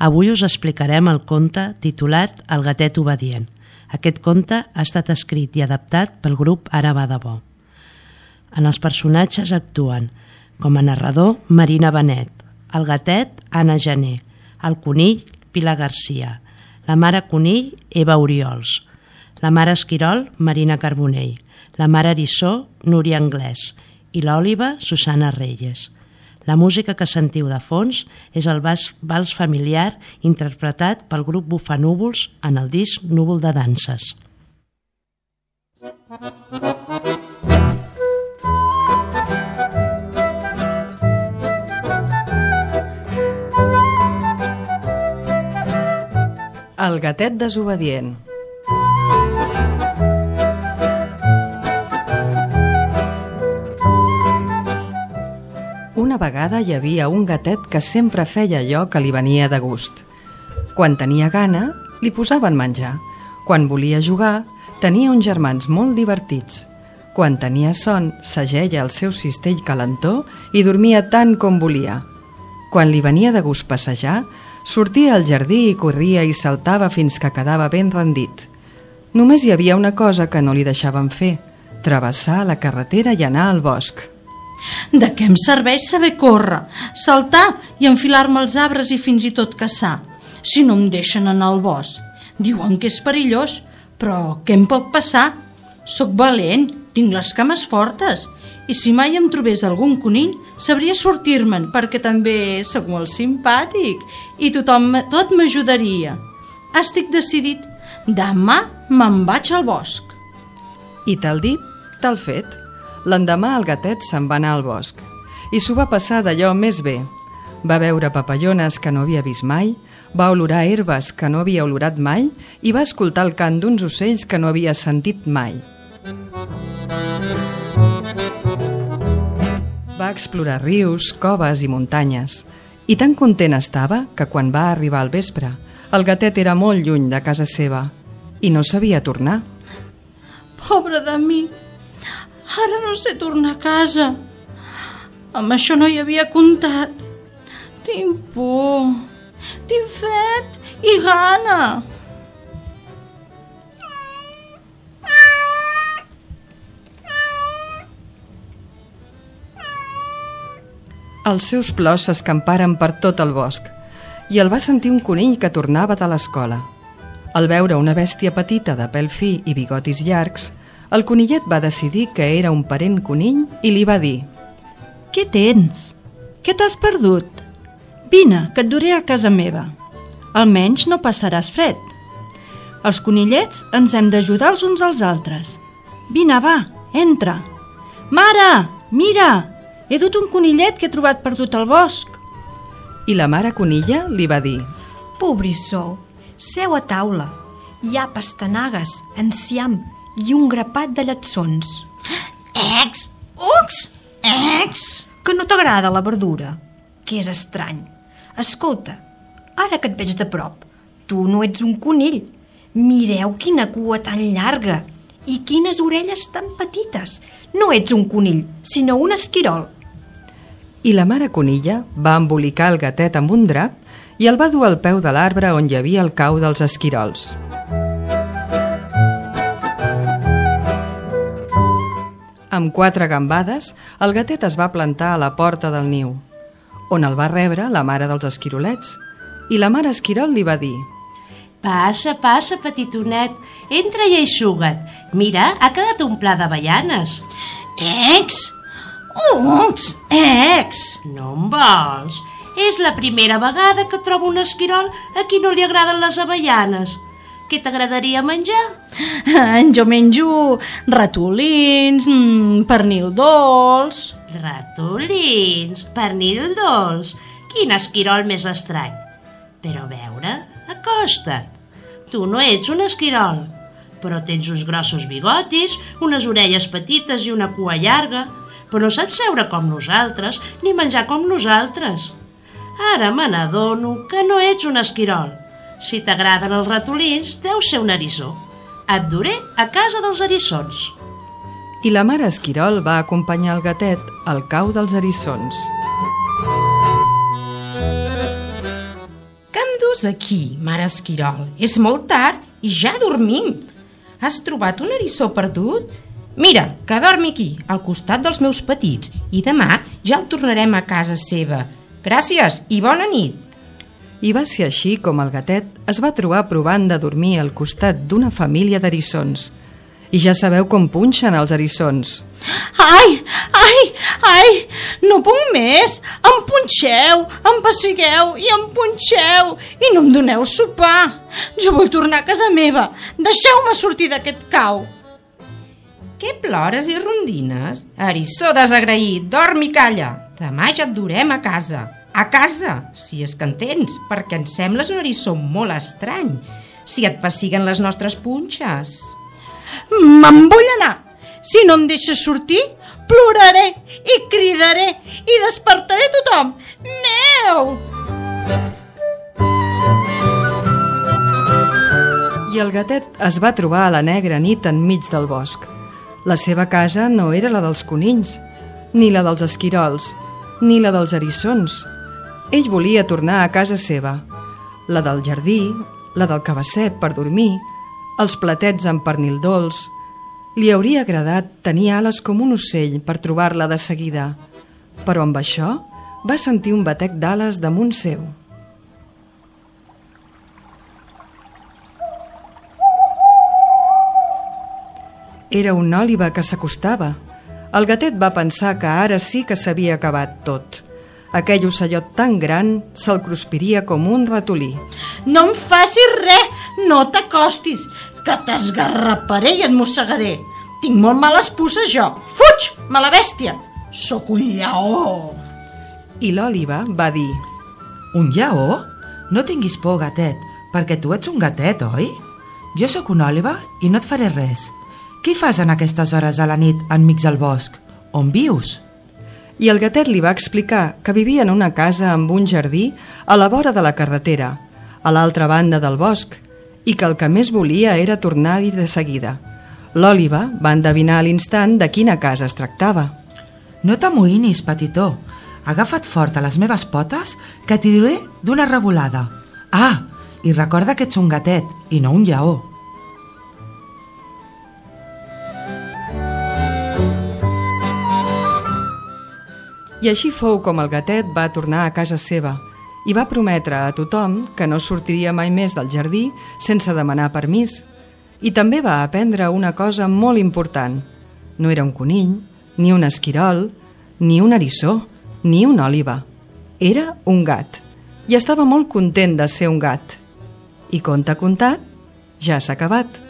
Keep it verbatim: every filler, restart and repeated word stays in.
Avui us explicarem el conte titulat El gatet obedient. Aquest conte ha estat escrit i adaptat pel grup Ara va de bo. En els personatges actuen com a narrador Marina Benet, el gatet Anna Gené, el conill Pilar Garcia, la mare conill Eva Oriols, la mare esquirol Marina Carbonell, la mare eriçó Núria Anglès i l'òliba Susana Reyes. La música que sentiu de fons és el vals, vals familiar interpretat pel grup Bufanúvols en el disc Núvol de danses. El gatet desobedient. Una vegada hi havia un gatet que sempre feia allò que li venia de gust. Quan tenia gana, li posaven menjar. Quan volia jugar, tenia uns germans molt divertits. Quan tenia son, s'ajeia al seu cistell calentó i dormia tant com volia. Quan li venia de gust passejar, sortia al jardí i corria i saltava fins que quedava ben rendit. Només hi havia una cosa que no li deixaven fer: travessar la carretera i anar al bosc. De què em serveix saber córrer, saltar i enfilar-me als arbres i fins i tot caçar, si no em deixen anar al bosc? Diuen que és perillós, però què em pot passar? Soc valent, tinc les cames fortes, i si mai em trobés algun conill, sabria sortir-me'n, perquè també sóc molt simpàtic i tothom, tot m'ajudaria. Estic decidit, demà me'n vaig al bosc. I tal dit, tal fet. L'endemà el gatet se'n va anar al bosc i s'ho va passar d'allò més bé. Va veure papallones que no havia vist mai, va olorar herbes que no havia olorat mai i va escoltar el cant d'uns ocells que no havia sentit mai. Va explorar rius, coves i muntanyes i tan content estava que quan va arribar al vespre el gatet era molt lluny de casa seva i no sabia tornar. Pobre de mi! Ara no sé tornar a casa. Amb això no hi havia comptat. Tinc por, tinc fred i gana. Els seus plors s'escamparen per tot el bosc i el va sentir un conill que tornava de l'escola. Al veure una bèstia petita de pèl fi i bigotis llargs, el conillet va decidir que era un parent conill i li va dir: «Què tens? Què t'has perdut? Vine, que et duré a casa meva. Almenys no passaràs fred. Els conillets ens hem d'ajudar els uns als altres. Vine, va, entra. Mare, mira, he dut un conillet que he trobat perdut al bosc». I la mare conilla li va dir: «Pobrissó, seu a taula. Hi ha pastanagues, enciam i un grapat de lletsons». Ecs! Ucs! Ecs! Que no t'agrada la verdura? Que és estrany. Escolta, ara que et veig de prop, tu no ets un conill. Mireu quina cua tan llarga i quines orelles tan petites. No ets un conill, sinó un esquirol. I la mare conilla va embolicar el gatet amb un drap i el va dur al peu de l'arbre on hi havia el cau dels esquirols. Amb quatre gambades, el gatet es va plantar a la porta del niu, on el va rebre la mare dels esquirolets, i la mare esquirol li va dir: «Passa, passa, petitonet, entra i eixuga't. Mira, ha quedat un pla d'avellanes». Ecs! Ucs! Ecs! No em vols? És la primera vegada que trobo un esquirol a qui no li agraden les avellanes. Què t'agradaria menjar? Jo menjo ratolins, pernil dolç... Ratolins, pernil dolç... Quin esquirol més estrany. Però a veure, acosta't. Tu no ets un esquirol, però tens uns grossos bigotis, unes orelles petites i una cua llarga, però no saps seure com nosaltres ni menjar com nosaltres. Ara me n'adono que no ets un esquirol. Si t'agraden els ratolins, deu ser un eriçó. Et duré a casa dels eriçons. I la mare esquirol va acompanyar el gatet al cau dels eriçons. Que em dus aquí, mare esquirol? És molt tard i ja dormim. Has trobat un eriçó perdut? Mira, que dormi aquí, al costat dels meus petits, i demà ja el tornarem a casa seva. Gràcies i bona nit. I va ser així com el gatet es va trobar provant de dormir al costat d'una família d'eriçons. I ja sabeu com punxen els eriçons. Ai, ai, ai, no puc més. Em punxeu, em pessigueu i em punxeu i no em doneu sopar. Jo vull tornar a casa meva. Deixeu-me sortir d'aquest cau. Què plores i rondines? Eriçó desagraït, dorm i calla. Demà ja et durem a casa. A casa, si és que en tens, perquè em sembles un eriçó molt estrany. Si et pessiguen les nostres punxes. Me'n vull anar. Si no em deixes sortir, ploraré i cridaré i despertaré tothom. Meu! I el gatet es va trobar a la negra nit enmig del bosc. La seva casa no era la dels conills, ni la dels esquirols, ni la dels eriçons. Ell volia tornar a casa seva, la del jardí, la del cabasset per dormir, els platets amb pernil dolç. Li hauria agradat tenir ales com un ocell per trobar-la de seguida, però amb això va sentir un batec d'ales damunt seu. Era un òliba que s'acostava. El gatet va pensar que ara sí que s'havia acabat tot. Aquell ocellot tan gran se'l cruspiria com un ratolí. No em facis res, no t'acostis, que t'esgarraparé i et mossegaré. Tinc molt males puces jo. Fuig, mala bèstia! Sóc un lleó. I l'òliba va dir: Un lleó? No tinguis por, gatet, perquè tu ets un gatet, oi? Jo sóc un òliba i no et faré res. Què hi fas en aquestes hores a la nit enmig del bosc? On vius? I el gatet li va explicar que vivia en una casa amb un jardí a la vora de la carretera, a l'altra banda del bosc, i que el que més volia era tornar-hi de seguida. L'òliba va endevinar a l'instant de quina casa es tractava. No t'amoïnis, petitó. Agafa't fort a les meves potes que t'hi diré d'una revolada. Ah, i recorda que ets un gatet i no un lleó. I així fou com el gatet va tornar a casa seva i va prometre a tothom que no sortiria mai més del jardí sense demanar permís. I també va aprendre una cosa molt important. No era un conill, ni un esquirol, ni un eriçó, ni un òliba. Era un gat. I estava molt content de ser un gat. I conte contat, ja s'ha acabat.